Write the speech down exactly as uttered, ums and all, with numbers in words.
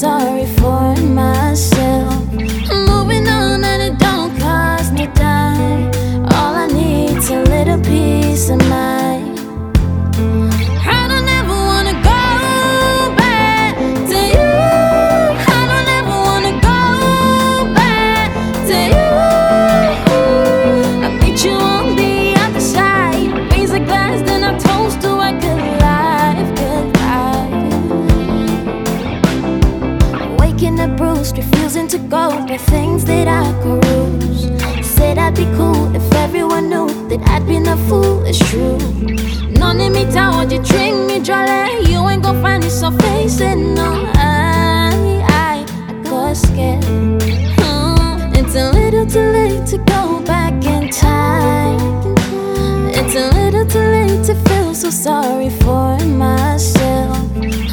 sorry for myself. I'm moving on and it don't cost me a dime. All I need's a little peace of mind. I don't ever wanna go back to you. I don't ever wanna go back to you. I meet you on the other side. Raise a glass, then I toast to a good life, good life. Waking up bruised, refusing to go by things that I peruse. Said I'd be cool if everyone knew that I'd been a fool, it's true. None of me told you, drink me jolly. You ain't gon' find yourself facing no. I, I, I got scared. Mm, it's a little too late to go back in time. It's a little too late to feel so sorry for myself.